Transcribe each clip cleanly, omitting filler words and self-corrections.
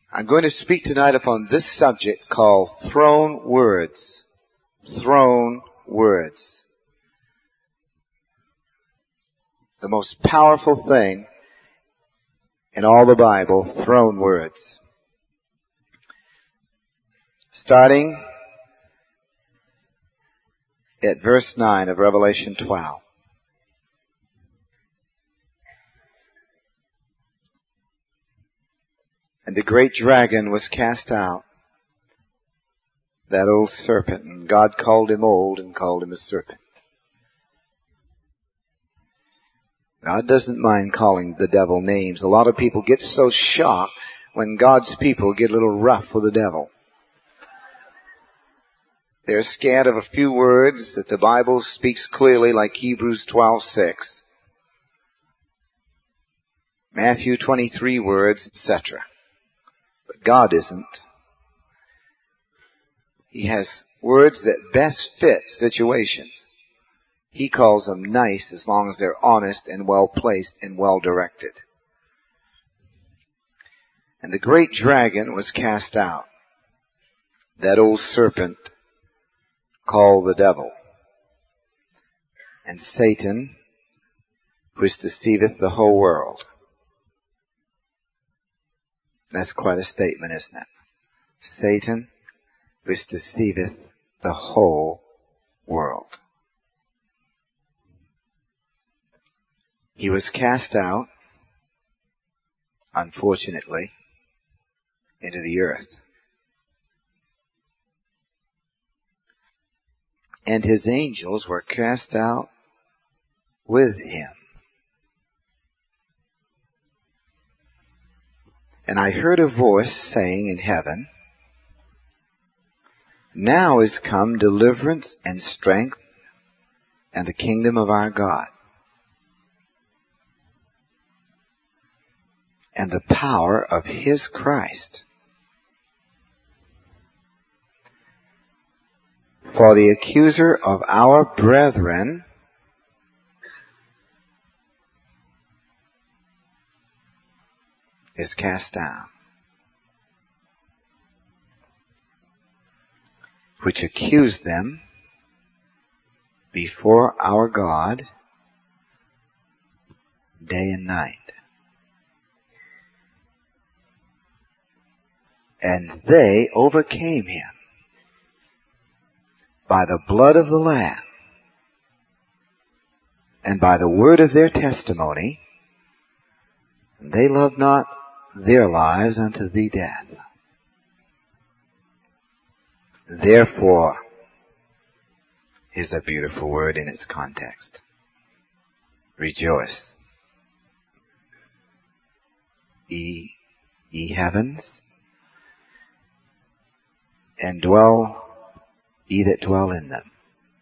I'm going to speak tonight upon this subject called throne words. Throne words. The most powerful thing in all the Bible, throne words. Starting at verse 9 of Revelation 12. And the great dragon was cast out, that old serpent, and God called him old and called him a serpent. God doesn't mind calling the devil names. A lot of people get so shocked when God's people get a little rough with the devil. They're scared of a few words that the Bible speaks clearly, like Hebrews 12:6, Matthew 23 words, etc. But God isn't. He has words that best fit situations. He calls them nice as long as they're honest and well placed and well directed. And the great dragon was cast out, that old serpent called the devil, and Satan, which deceiveth the whole world. That's quite a statement, isn't it? Satan, which deceiveth the whole world. He was cast out, unfortunately, into the earth. And his angels were cast out with him. And I heard a voice saying in heaven, now is come deliverance and strength and the kingdom of our God, and the power of his Christ. For the accuser of our brethren is cast down, which accused them before our God day and night. And they overcame him by the blood of the Lamb and by the word of their testimony, and they loved not their lives unto the death. Therefore is a beautiful word in its context. Rejoice, ye heavens, and dwell, ye that dwell in them.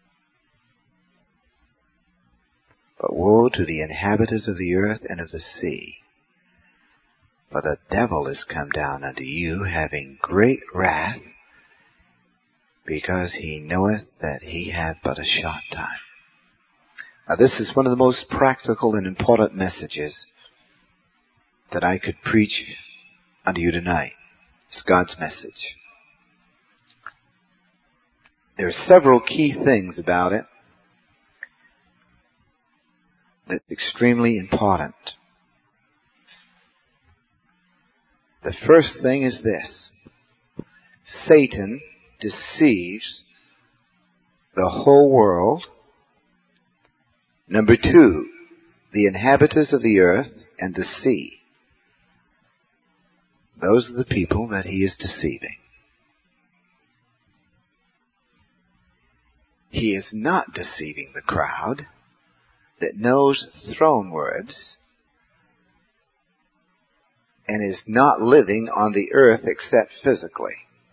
But woe to the inhabitants of the earth and of the sea, for the devil is come down unto you, having great wrath, because he knoweth that he hath but a short time. Now this is one of the most practical and important messages that I could preach unto you tonight. It's God's message. There are several key things about it that's extremely important. The first thing is this: Satan deceives the whole world. Number two, the inhabitants of the earth and the sea. Those are the people that he is deceiving. He is not deceiving the crowd that knows throne words and is not living on the earth except physically.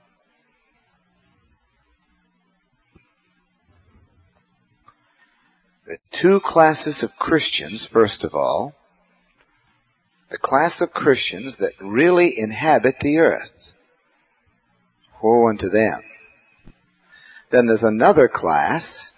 The two classes of Christians, first of all, the class of Christians that really inhabit the earth. Woe unto them. Then there's another class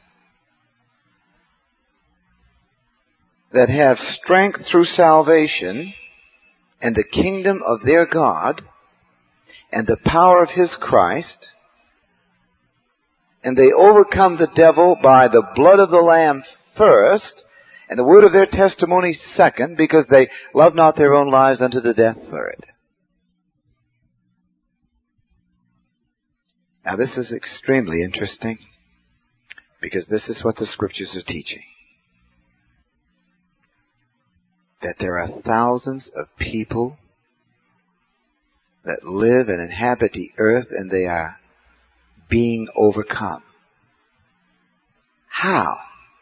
that have strength through salvation and the kingdom of their God, and the power of His Christ, and they overcome the devil by the blood of the Lamb first, and the word of their testimony second, because they love not their own lives unto the death third. Now this is extremely interesting, because this is what the Scriptures are teaching. That there are thousands of people that live and inhabit the earth, and they are being overcome. How?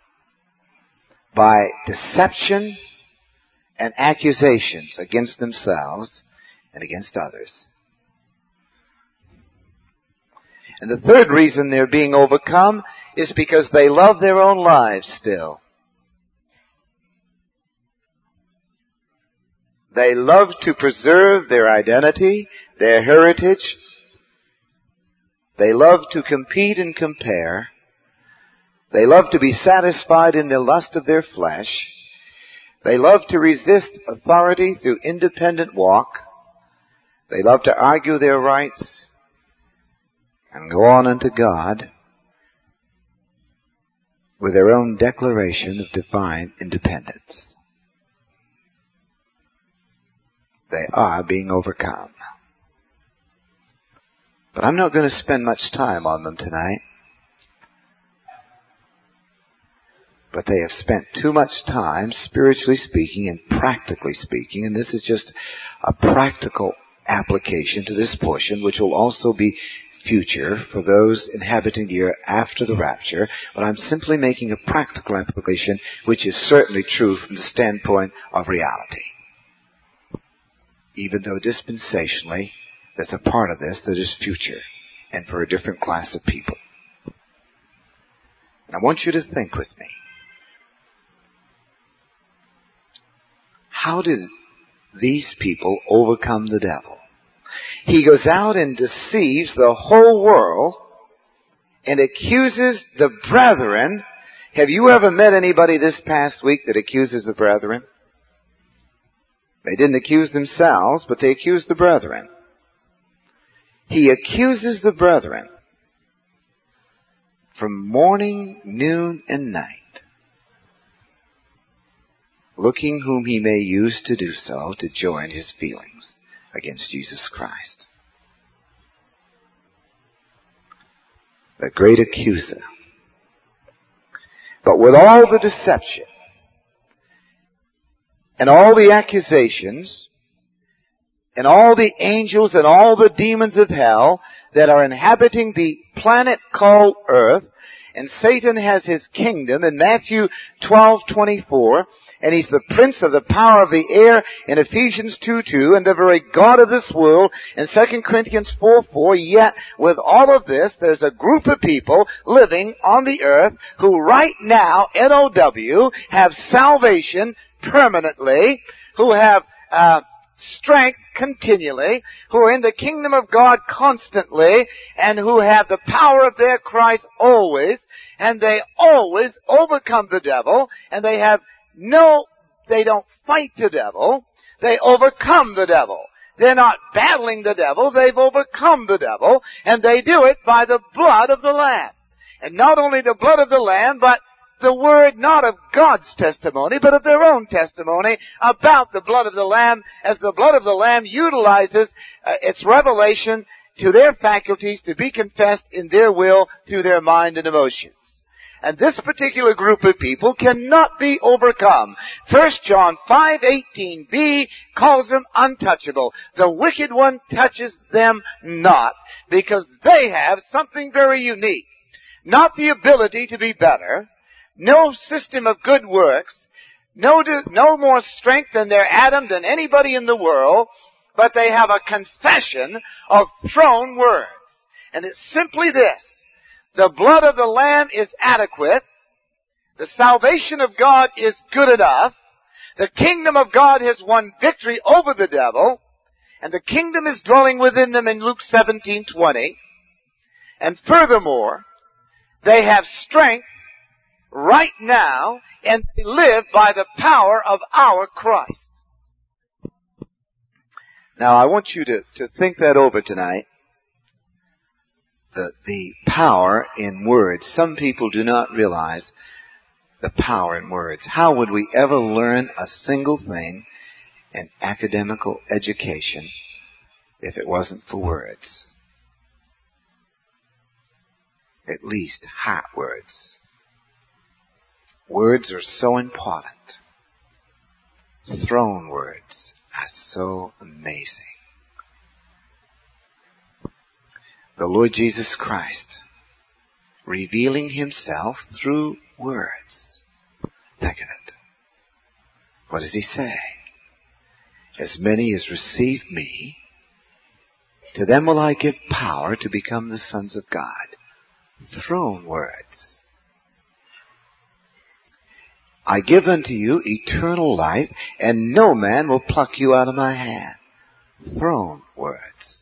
By deception and accusations against themselves and against others. And the third reason they're being overcome is because they love their own lives still. They love to preserve their identity, their heritage. They love to compete and compare. They love to be satisfied in the lust of their flesh. They love to resist authority through independent walk. They love to argue their rights and go on unto God with their own declaration of divine independence. They are being overcome. But I'm not going to spend much time on them tonight. But they have spent too much time, spiritually speaking and practically speaking, and this is just a practical application to this portion, which will also be future for those inhabiting the earth after the rapture, but I'm simply making a practical application, which is certainly true from the standpoint of reality. Even though dispensationally, there's a part of this that is future, and for a different class of people. And I want you to think with me. How did these people overcome the devil? He goes out and deceives the whole world and accuses the brethren. Have you ever met anybody this past week that accuses the brethren? They didn't accuse themselves, but they accused the brethren. He accuses the brethren from morning, noon, and night, looking whom he may use to do so, to join his feelings against Jesus Christ. The great accuser. But with all the deception and all the accusations and all the angels and all the demons of hell that are inhabiting the planet called Earth, and Satan has his kingdom in Matthew 12:24, and he's the prince of the power of the air in Ephesians 2:2, and the very God of this world in 2 Corinthians 4:4. Yet, with all of this, there's a group of people living on the earth who right now, NOW, have salvation permanently, who have strength continually, who are in the kingdom of God constantly, and who have the power of their Christ always, and they always overcome the devil, and they don't fight the devil, they overcome the devil. They're not battling the devil, they've overcome the devil, and they do it by the blood of the Lamb. And not only the blood of the Lamb, but the word not of God's testimony, but of their own testimony about the blood of the Lamb, as the blood of the Lamb utilizes its revelation to their faculties to be confessed in their will through their mind and emotions. And this particular group of people cannot be overcome. 1 John 5:18b calls them untouchable. The wicked one touches them not, because they have something very unique. Not the ability to be better, no system of good works, no more strength than their Adam than anybody in the world, but they have a confession of throne words. And it's simply this: the blood of the Lamb is adequate, the salvation of God is good enough, the kingdom of God has won victory over the devil, and the kingdom is dwelling within them in Luke 17:20. And furthermore, they have strength right now, and they live by the power of our Christ. Now, I want you to think that over tonight. The power in words. Some people do not realize the power in words. How would we ever learn a single thing in academical education if it wasn't for words? At least hot words. Words are so important. Throne words are so amazing. The Lord Jesus Christ revealing himself through words. Think of it. What does he say? As many as receive me, to them will I give power to become the sons of God. Throne words. I give unto you eternal life, and no man will pluck you out of my hand. Throne words.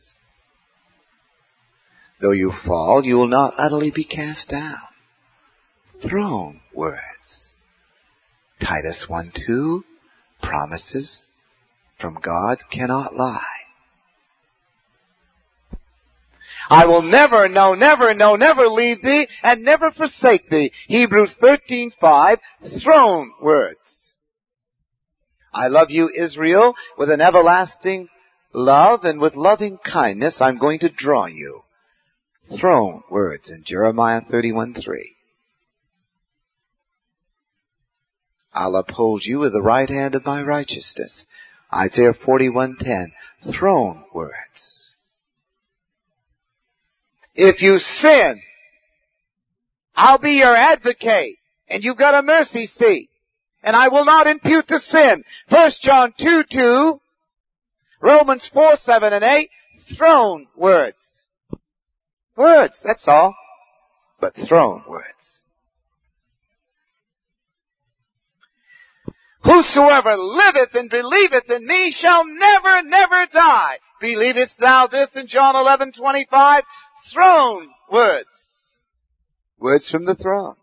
Though you fall, you will not utterly be cast down. Throne words. Titus 1:2, promises from God cannot lie. I will never leave thee and never forsake thee. Hebrews 13:5, throne words. I love you, Israel, with an everlasting love, and with loving kindness I'm going to draw you. Throne words in Jeremiah 31:3. I'll uphold you with the right hand of my righteousness. Isaiah 41:10. Throne words. If you sin, I'll be your advocate, and you've got a mercy seat, and I will not impute the sin. 1 John 2:2, Romans 4:7 and 8, throne words. Words, that's all. But throne words. Whosoever liveth and believeth in me shall never, never die. Believest thou this in John 11:25? Throne words. Words from the throne.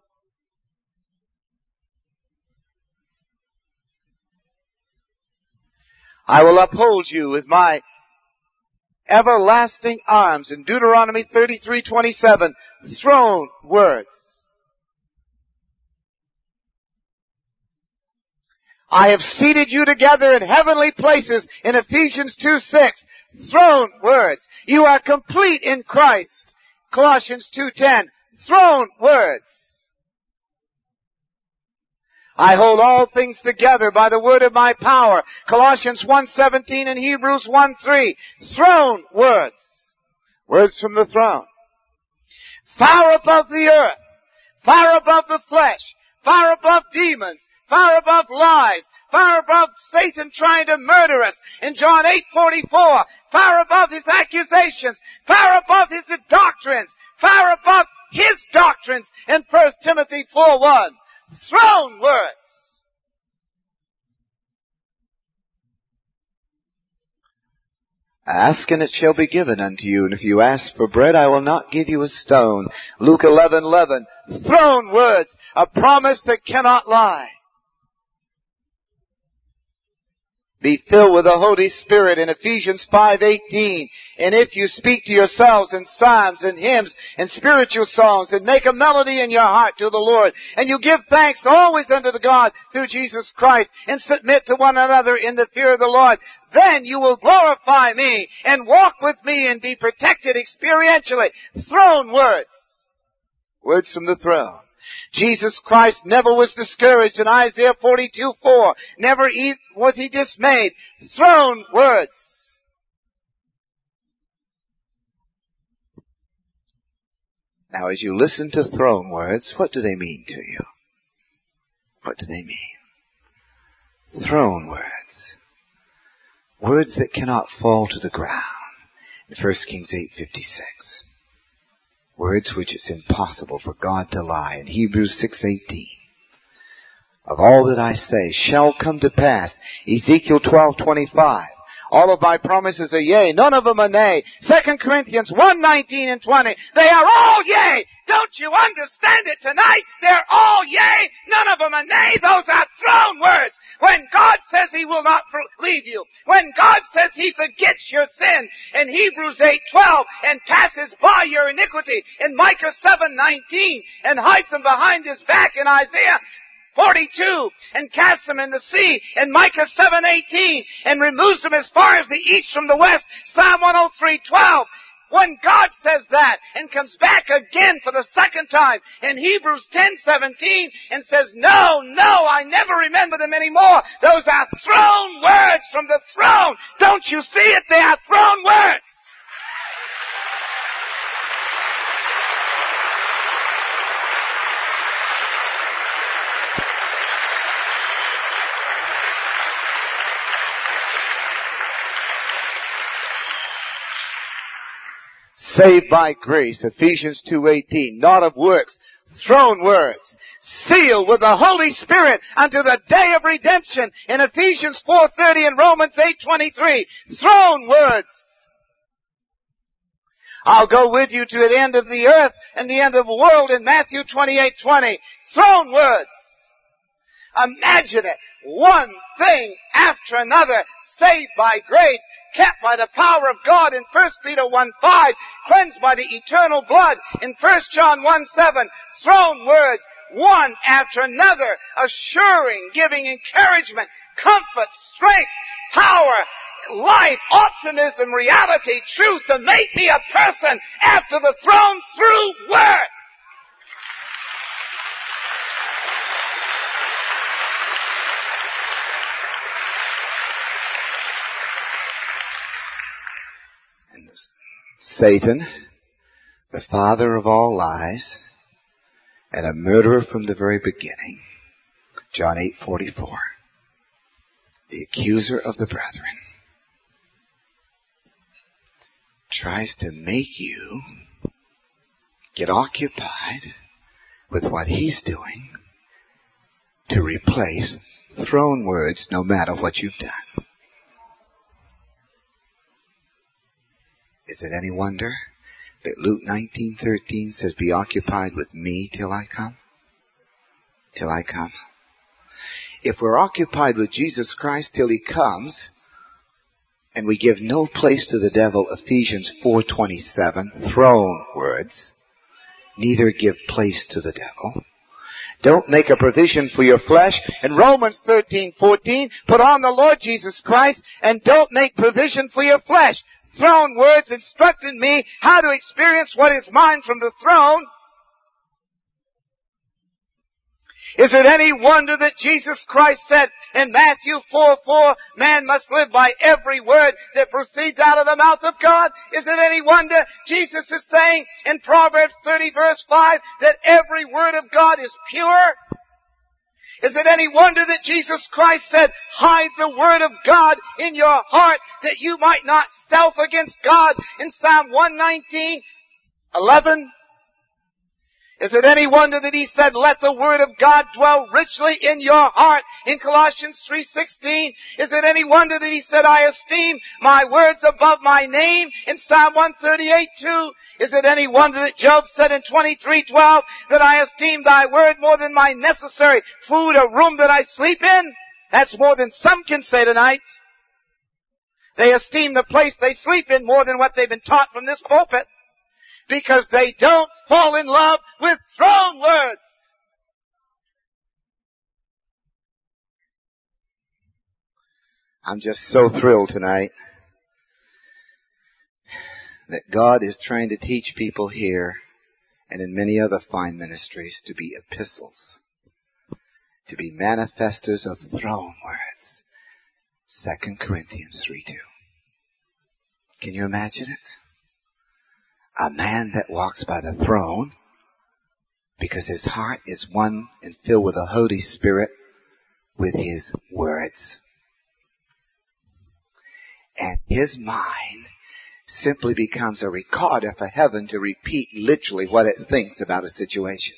I will uphold you with my everlasting arms in Deuteronomy 33:27. Throne words. I have seated you together in heavenly places in Ephesians 2:6. Throne words. You are complete in Christ. Colossians 2:10. Throne words. I hold all things together by the word of my power. Colossians 1:17 and Hebrews 1:3. Throne words. Words from the throne. Far above the earth. Far above the flesh. Far above demons. Far above lies. Far above Satan trying to murder us. In John 8:44. Far above his accusations. Far above his doctrines. Far above his doctrines in 1 Timothy 4:1. Throne words. Ask and it shall be given unto you, and if you ask for bread, I will not give you a stone. Luke 11:11. Throne words, a promise that cannot lie. Be filled with the Holy Spirit in Ephesians 5:18. And if you speak to yourselves in psalms and hymns and spiritual songs and make a melody in your heart to the Lord, and you give thanks always unto the God through Jesus Christ and submit to one another in the fear of the Lord, then you will glorify me and walk with me and be protected experientially. Throne words. Words from the throne. Jesus Christ never was discouraged in Isaiah 42:4. Never was he dismayed. Throne words. Now as you listen to throne words, what do they mean to you? What do they mean? Throne words. Words that cannot fall to the ground. In 1 Kings 8:56. Words which it's impossible for God to lie. In Hebrews 6:18. Of all that I say shall come to pass. Ezekiel 12:25. All of my promises are yea. None of them are nay. 2 Corinthians 1:19 and 20. They are all yea. Don't you understand it tonight? They're all yea. None of them are nay. Those are throne words. When God says He will not leave you, when God says He forgets your sin in Hebrews 8:12 and passes by your iniquity in Micah 7:19 and hides them behind His back in Isaiah 42 and casts them in the sea in Micah 7:18 and removes them as far as the east from the west, Psalm 103:12. When God says that and comes back again for the second time in Hebrews 10:17 and says, no, I never remember them anymore. Those are throne words from the throne. Don't you see it? They are throne words. Saved by grace, Ephesians 2:18, not of works, throne words, sealed with the Holy Spirit unto the day of redemption in Ephesians 4:30 and Romans 8:23, throne words. I'll go with you to the end of the earth and the end of the world in Matthew 28:20, throne words. Imagine it, one thing after another, saved by grace, kept by the power of God in 1 Peter 1:5, cleansed by the eternal blood in 1 John 1:7, throne words, one after another, assuring, giving encouragement, comfort, strength, power, life, optimism, reality, truth to make me a person after the throne through words. Satan, the father of all lies, and a murderer from the very beginning, John 8:44, the accuser of the brethren, tries to make you get occupied with what he's doing to replace throne words no matter what you've done. Is it any wonder that Luke 19:13 says, be occupied with me till I come? Till I come. If we're occupied with Jesus Christ till He comes, and we give no place to the devil, Ephesians 4:27, throne words, neither give place to the devil. Don't make a provision for your flesh. In Romans 13:14, put on the Lord Jesus Christ and don't make provision for your flesh. Throne words instructed me how to experience what is mine from the throne. Is it any wonder that Jesus Christ said in Matthew 4:4, man must live by every word that proceeds out of the mouth of God? Is it any wonder Jesus is saying in Proverbs 30:5 that every word of God is pure? Is it any wonder that Jesus Christ said, hide the word of God in your heart that you might not self against God in Psalm 119:11? Is it any wonder that He said, let the word of God dwell richly in your heart in Colossians 3:16? Is it any wonder that He said, I esteem my words above my name in Psalm 138:2? Is it any wonder that Job said in 23:12 that I esteem thy word more than my necessary food or room that I sleep in? That's more than some can say tonight. They esteem the place they sleep in more than what they've been taught from this pulpit, because they don't fall in love with throne words. I'm just so thrilled tonight that God is trying to teach people here and in many other fine ministries to be epistles, to be manifestors of throne words. 2 Corinthians 3:2. Can you imagine it? A man that walks by the throne because his heart is one and filled with the Holy Spirit with His words. And his mind simply becomes a recorder for heaven to repeat literally what it thinks about a situation.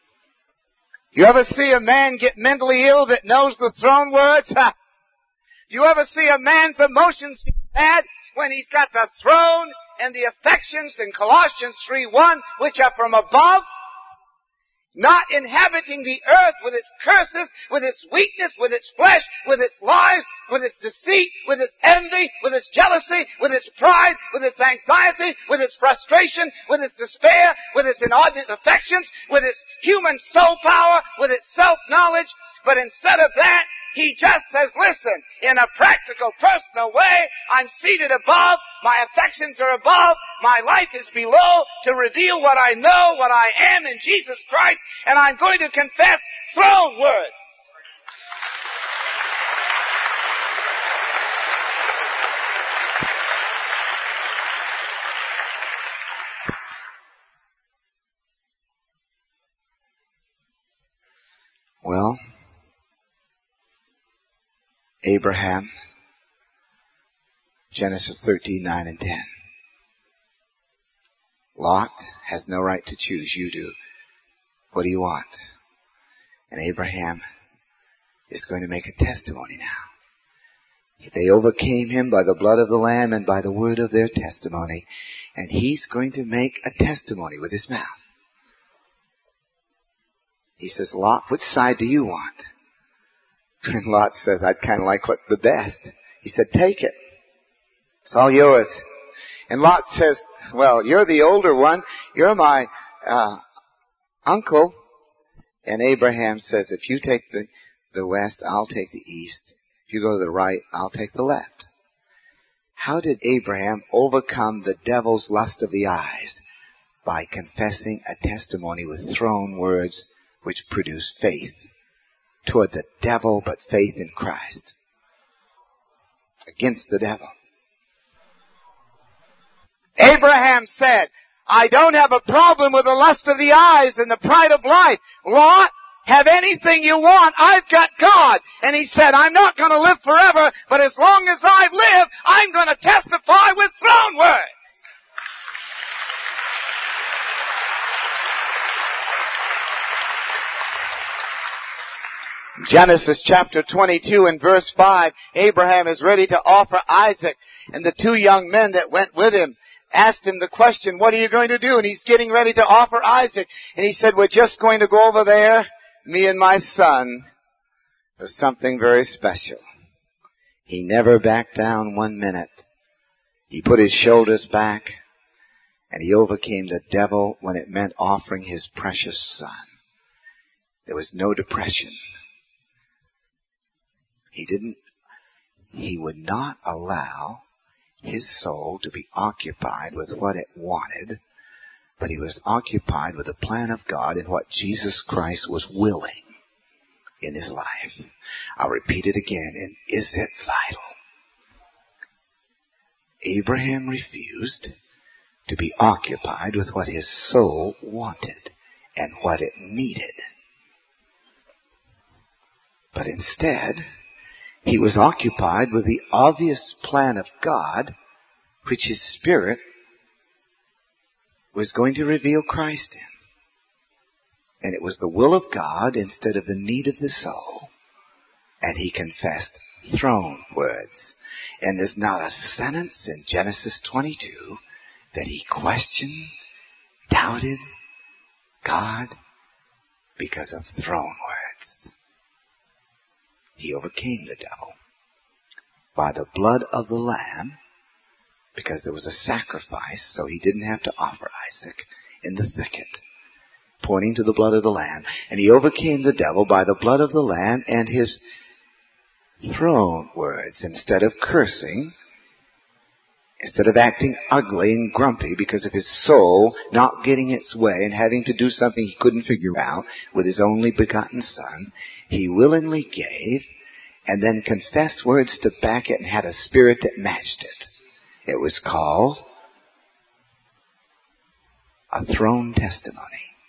You ever see a man get mentally ill that knows the throne words? You ever see a man's emotions bad when he's got the throne and the affections in Colossians 3:1, which are from above? Not inhabiting the earth with its curses, with its weakness, with its flesh, with its lies, with its deceit, with its envy, with its jealousy, with its pride, with its anxiety, with its frustration, with its despair, with its inordinate affections, with its human soul power, with its self-knowledge. But instead of that, he just says, listen, in a practical, personal way, I'm seated above, my affections are above, my life is below, to reveal what I know, what I am in Jesus Christ, and I'm going to confess throne words. Well, Abraham, Genesis 13:9 and 10. Lot has no right to choose. You do. What do you want? And Abraham is going to make a testimony now. They overcame him by the blood of the Lamb and by the word of their testimony. And he's going to make a testimony with his mouth. He says, Lot, which side do you want? And Lot says, I'd kind of like the best. He said, take it. It's all yours. And Lot says, well, you're the older one. You're my uncle. And Abraham says, if you take the west, I'll take the east. If you go to the right, I'll take the left. How did Abraham overcome the devil's lust of the eyes? By confessing a testimony with throne words which produce faith toward the devil, but faith in Christ. Against the devil. Abraham said, I don't have a problem with the lust of the eyes and the pride of life. Lot, have anything you want. I've got God. And he said, I'm not going to live forever, but as long as I live, I'm going to testify with throne words. Genesis chapter 22 and verse 5, Abraham is ready to offer Isaac, and the two young men that went with him asked him the question, what are you going to do? And he's getting ready to offer Isaac. And he said, we're just going to go over there, me and my son. There's something very special. He never backed down 1 minute. He put his shoulders back, and he overcame the devil when it meant offering his precious son. There was no depression. He would not allow his soul to be occupied with what it wanted, but he was occupied with the plan of God and what Jesus Christ was willing in his life. I'll repeat it again, and is it vital? Abraham refused to be occupied with what his soul wanted and what it needed. But instead, he was occupied with the obvious plan of God, which his spirit was going to reveal Christ in. And it was the will of God instead of the need of the soul. And he confessed throne words. And there's not a sentence in Genesis 22 that he questioned, doubted God because of throne words. He overcame the devil by the blood of the Lamb, because there was a sacrifice, so he didn't have to offer Isaac in the thicket, pointing to the blood of the Lamb. And he overcame the devil by the blood of the Lamb and his throne words. Instead of cursing, instead of acting ugly and grumpy because of his soul not getting its way and having to do something he couldn't figure out with his only begotten son, he willingly gave and then confessed words to back it and had a spirit that matched it. It was called a throne testimony.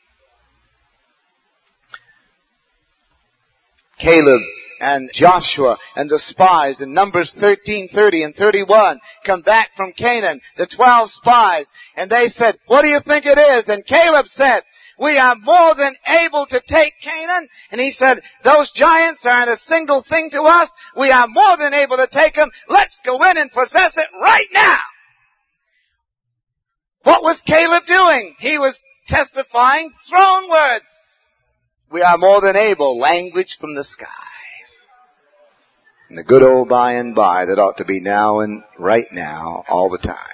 Caleb and Joshua and the spies in Numbers 13:30 and 31 come back from Canaan, the 12 spies, and they said, what do you think it is? And Caleb said, We are more than able to take Canaan. And he said, those giants aren't a single thing to us. We are more than able to take them. Let's go in and possess it right now. What was Caleb doing? He was testifying throne words. We are more than able, language from the sky. And the good old by and by that ought to be now and right now, all the time.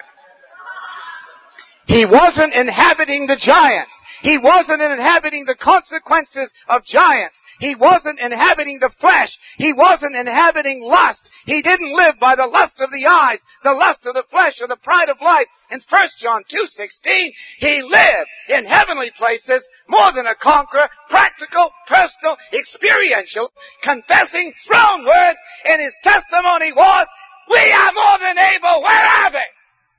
He wasn't inhabiting the giants. He wasn't inhabiting the consequences of giants. He wasn't inhabiting the flesh. He wasn't inhabiting lust. He didn't live by the lust of the eyes, the lust of the flesh, or the pride of life. In 1 John 2:16, he lived in heavenly places, more than a conqueror, practical, personal, experiential, confessing throne words, and his testimony was, we are more than able. Where are they?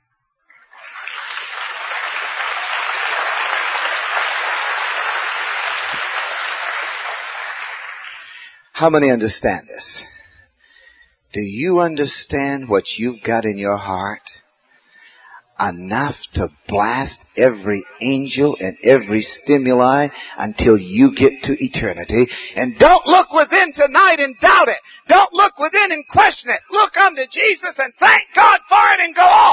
How many understand this? Do you understand what you've got in your heart? Enough to blast every angel and every stimuli until you get to eternity. And don't look within tonight and doubt it. Don't look within and question it. Look unto Jesus and thank God for it and go on.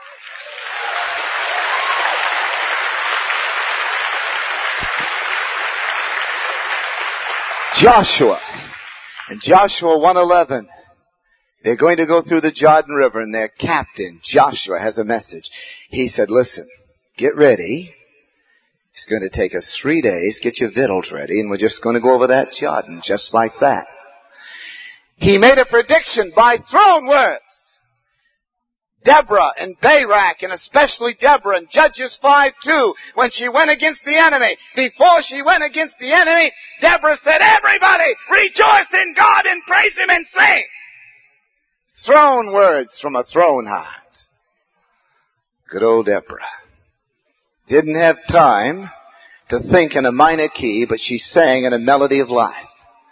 Joshua. In Joshua 1:11, they're going to go through the Jordan River, and their captain, Joshua, has a message. He said, listen, get ready. It's going to take us 3 days. Get your victuals ready, and we're just going to go over that Jordan just like that. He made a prediction by throne words. Deborah and Barak, and especially Deborah in Judges 5:2, when she went against the enemy. Before she went against the enemy, Deborah said, everybody rejoice in God and praise Him and sing. Throne words from a throne heart. Good old Deborah. Didn't have time to think in a minor key, but she sang in a melody of life.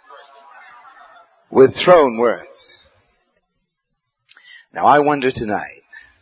With throne words. Now I wonder tonight,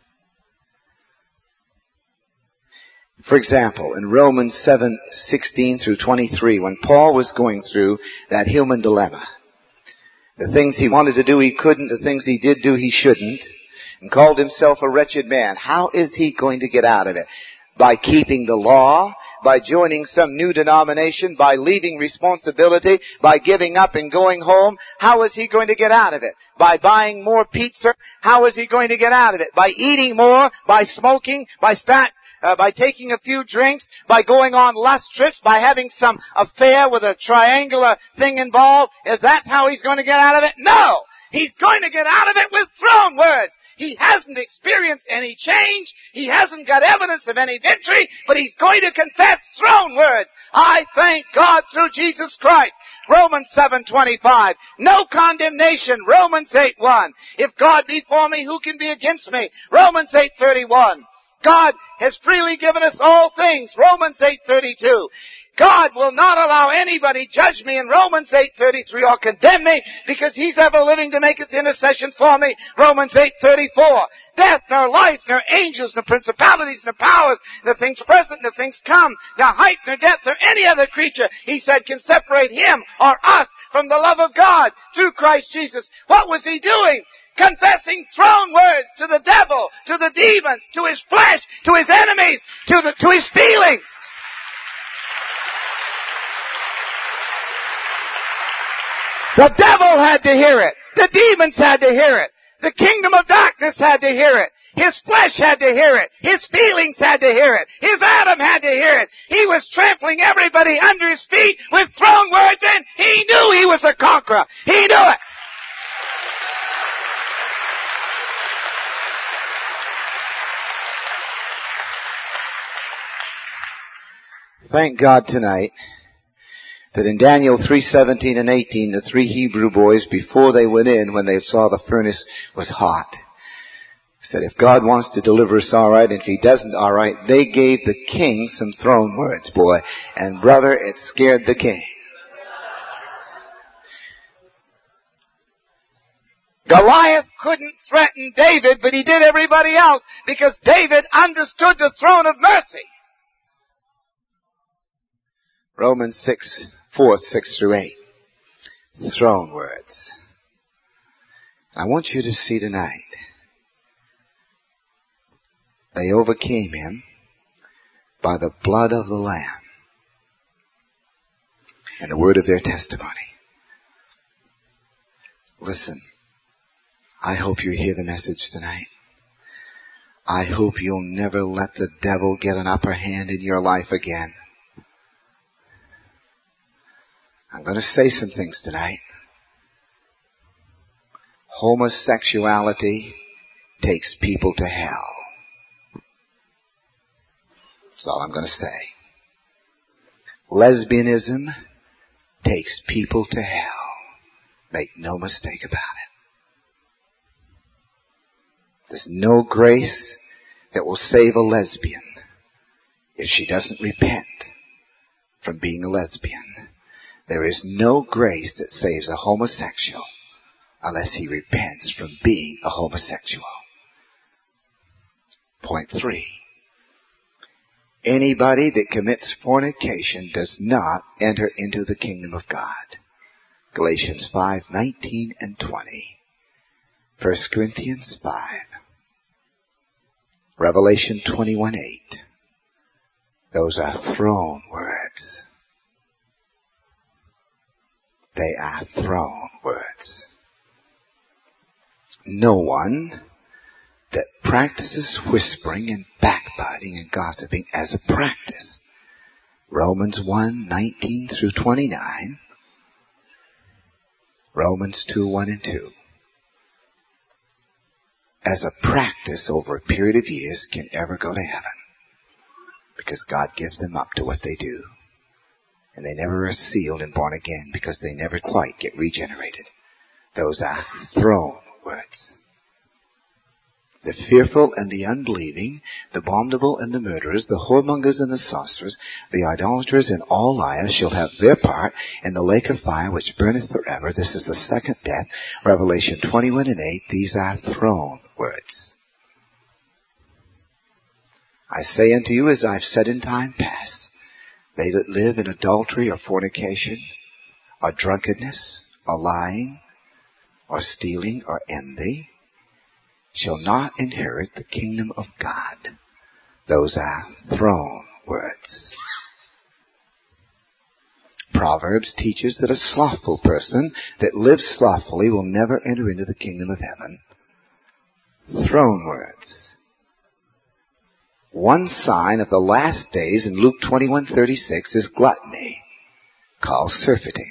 for example, in Romans 7:16 through 23, when Paul was going through that human dilemma, the things he wanted to do he couldn't, the things he did do he shouldn't, and called himself a wretched man, how is he going to get out of it? By keeping the law? By joining some new denomination? By leaving responsibility? By giving up and going home? How is he going to get out of it? By buying more pizza? How is he going to get out of it? By eating more? By smoking? By taking a few drinks? By going on lust trips? By having some affair with a triangular thing involved? Is that how he's going to get out of it? No! He's going to get out of it with throne words. He hasn't experienced any change. He hasn't got evidence of any victory, but he's going to confess throne words. I thank God through Jesus Christ. Romans 7:25. No condemnation. Romans 8:1. If God be for me, who can be against me? Romans 8:31. God has freely given us all things. Romans 8:32. God will not allow anybody judge me in Romans 8:33 or condemn me because He's ever living to make His intercession for me. Romans 8:34. Death, nor life, nor angels, nor principalities, nor powers, nor things present, nor things come, nor height, nor depth, nor any other creature, He said, can separate Him or us from the love of God through Christ Jesus. What was He doing? Confessing throne words to the devil, to the demons, to his flesh, to his enemies, to his feelings. The devil had to hear it. The demons had to hear it. The kingdom of darkness had to hear it. His flesh had to hear it. His feelings had to hear it. His Adam had to hear it. He was trampling everybody under his feet with throne words, and he knew he was a conqueror. He knew it. Thank God tonight that in Daniel 3:17 and 18, the three Hebrew boys, before they went in, when they saw the furnace was hot, said, if God wants to deliver us, all right, and if He doesn't, all right. They gave the king some throne words, boy. And brother, it scared the king. Goliath couldn't threaten David, but he did everybody else because David understood the throne of mercy. Romans 6:4-6-8. Throne words. I want you to see tonight. They overcame him by the blood of the Lamb and the word of their testimony. Listen, I hope you hear the message tonight. I hope you'll never let the devil get an upper hand in your life again. I'm going to say some things tonight. Homosexuality takes people to hell. That's all I'm going to say. Lesbianism takes people to hell. Make no mistake about it. There's no grace that will save a lesbian if she doesn't repent from being a lesbian. There is no grace that saves a homosexual unless he repents from being a homosexual. Point 3. Anybody that commits fornication does not enter into the kingdom of God. Galatians 5:19 and 20. 1 Corinthians 5. Revelation 21:8. Those are throne words. They are throne words. No one that practices whispering and backbiting and gossiping as a practice. Romans 1:19-29. Romans 2:1 and 2. As a practice over a period of years can ever go to heaven. Because God gives them up to what they do. And they never are sealed and born again because they never quite get regenerated. Those are throne words. The fearful and the unbelieving, the abominable and the murderers, the whoremongers and the sorcerers, the idolaters and all liars shall have their part in the lake of fire which burneth forever. This is the second death. Revelation 21:8. These are throne words. I say unto you, as I've said in time past, they that live in adultery or fornication, or drunkenness, or lying, or stealing, or envy, shall not inherit the kingdom of God. Those are throne words. Proverbs teaches that a slothful person that lives slothfully will never enter into the kingdom of heaven. Throne words. One sign of the last days in Luke 21:36 is gluttony, called surfeiting.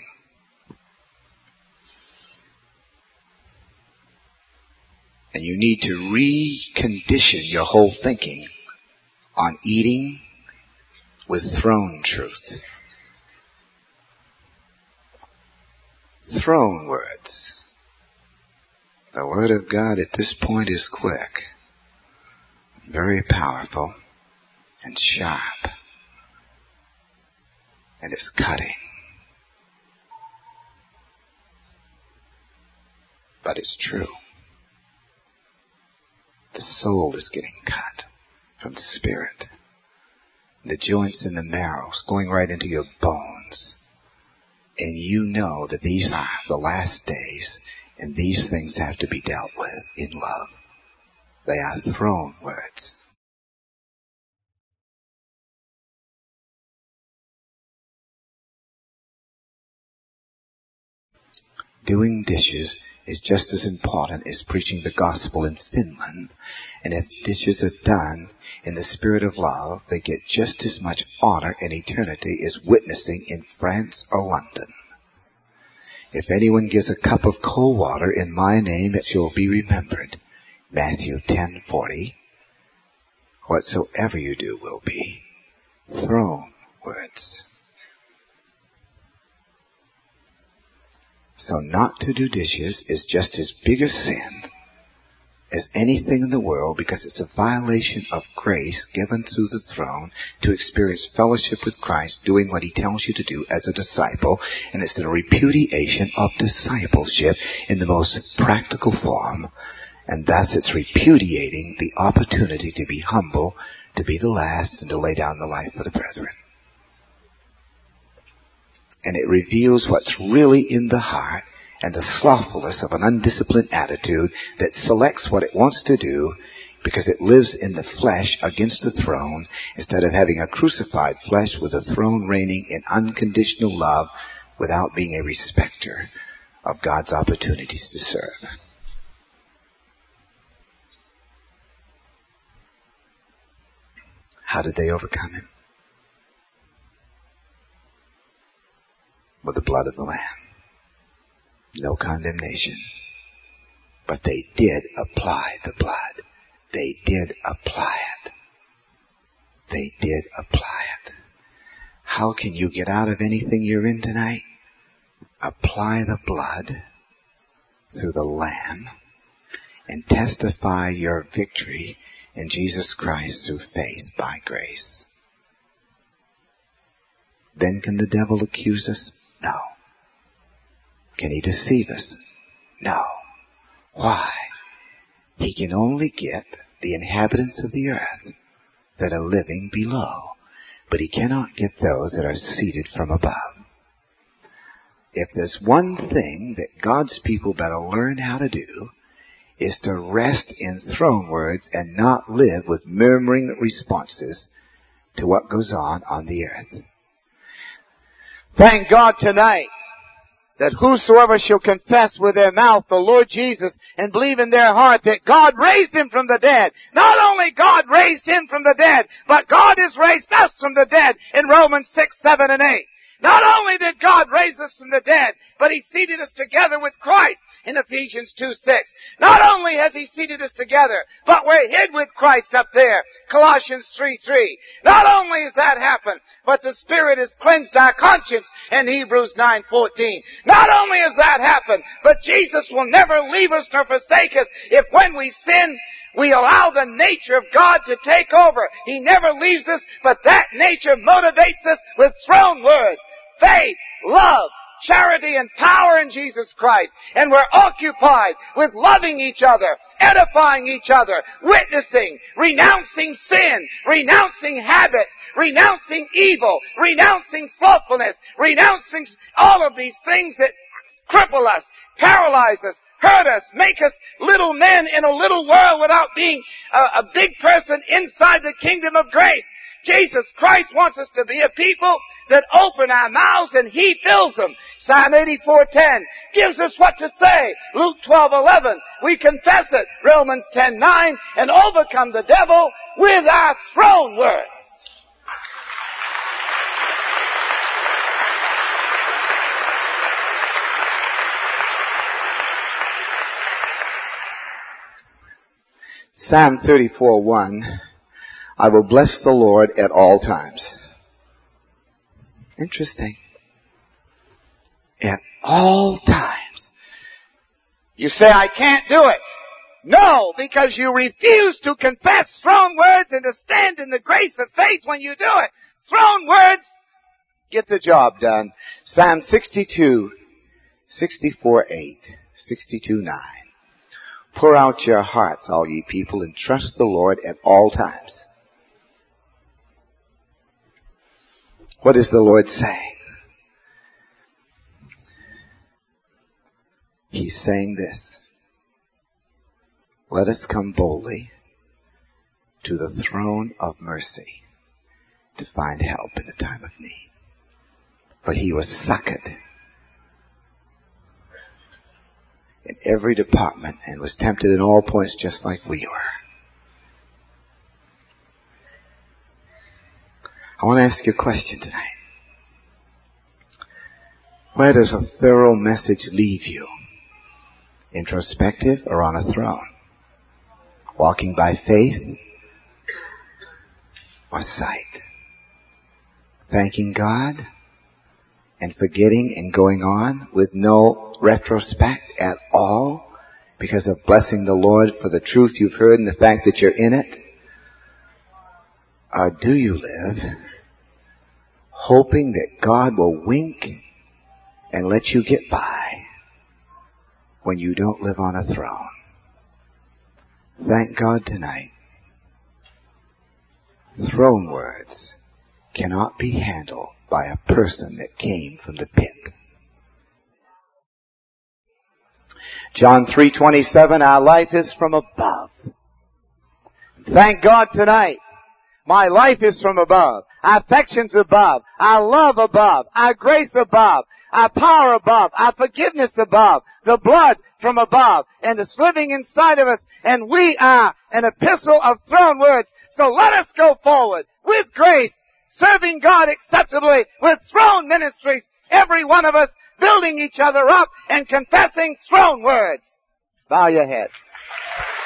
And you need to recondition your whole thinking on eating with throne truth. Throne words. The Word of God at this point is quick, very powerful, and sharp. And it's cutting. But it's true. The soul is getting cut from the spirit. The joints and the marrows going right into your bones. And you know that these are the last days, and these things have to be dealt with in love. They are throne words. Doing dishes is just as important as preaching the gospel in Finland. And if dishes are done in the spirit of love, they get just as much honor in eternity as witnessing in France or London. If anyone gives a cup of cold water in my name, it shall be remembered. Matthew 10:40. Whatsoever you do will be. Throne words. So not to do dishes is just as big a sin as anything in the world, because it's a violation of grace given through the throne to experience fellowship with Christ, doing what He tells you to do as a disciple, and it's the repudiation of discipleship in the most practical form, and thus it's repudiating the opportunity to be humble, to be the last, and to lay down the life for the brethren. and it reveals what's really in the heart and the slothfulness of an undisciplined attitude that selects what it wants to do because it lives in the flesh against the throne instead of having a crucified flesh with the throne reigning in unconditional love without being a respecter of God's opportunities to serve. How did they overcome him? With the blood of the Lamb. No condemnation. But they did apply the blood. They did apply it. They did apply it. How can you get out of anything you're in tonight? Apply the blood through the Lamb and testify your victory in Jesus Christ through faith by grace. Then can the devil accuse us? No. Can he deceive us? No. Why? He can only get the inhabitants of the earth that are living below, but he cannot get those that are seated from above. If there's one thing that God's people better learn how to do, is to rest in throne words and not live with murmuring responses to what goes on the earth. Thank God tonight that whosoever shall confess with their mouth the Lord Jesus and believe in their heart that God raised him from the dead. Not only God raised him from the dead, but God has raised us from the dead in Romans 6, 7, and 8. Not only did God raise us from the dead, but he seated us together with Christ in Ephesians 2, 6. Not only has he seated us together, but we're hid with Christ up there, Colossians 3, 3. Not only has that happened, but the Spirit has cleansed our conscience in Hebrews 9, 14. Not only has that happened, but Jesus will never leave us nor forsake us if when we sin, we allow the nature of God to take over. He never leaves us, but that nature motivates us with throne words, faith, love, charity, and power in Jesus Christ. And we're occupied with loving each other, edifying each other, witnessing, renouncing sin, renouncing habits, renouncing evil, renouncing slothfulness, renouncing all of these things that cripple us, paralyze us, hurt us, make us little men in a little world without being a big person inside the kingdom of grace. Jesus Christ wants us to be a people that open our mouths and he fills them. Psalm 84:10 gives us what to say. Luke 12:11, we confess it. Romans 10:9, and overcome the devil with our throne words. Psalm 34:1, I will bless the Lord at all times. Interesting. At all times. You say, I can't do it. No, because you refuse to confess throne words and to stand in the grace of faith when you do it. Throne words get the job done. Psalm 62, 64:8, 62:9. Pour out your hearts, all ye people, and trust the Lord at all times. What is the Lord saying? He's saying this. Let us come boldly to the throne of mercy to find help in the time of need. But he was succored in every department and was tempted in all points just like we were. I want to ask you a question tonight. Where does a thorough message leave you? Introspective or on a throne? Walking by faith or sight? Thanking God and forgetting and going on with no retrospect at all because of blessing the Lord for the truth you've heard and the fact that you're in it? Or do you live hoping that God will wink and let you get by when you don't live on a throne? Thank God tonight. Throne words cannot be handled by a person that came from the pit. John 3:27, our life is from above. Thank God tonight. My life is from above. Our affections above. Our love above. Our grace above. Our power above. Our forgiveness above. The blood from above. And it's living inside of us. And we are an epistle of throne words. So let us go forward with grace, serving God acceptably with throne ministries. Every one of us building each other up and confessing throne words. Bow your heads.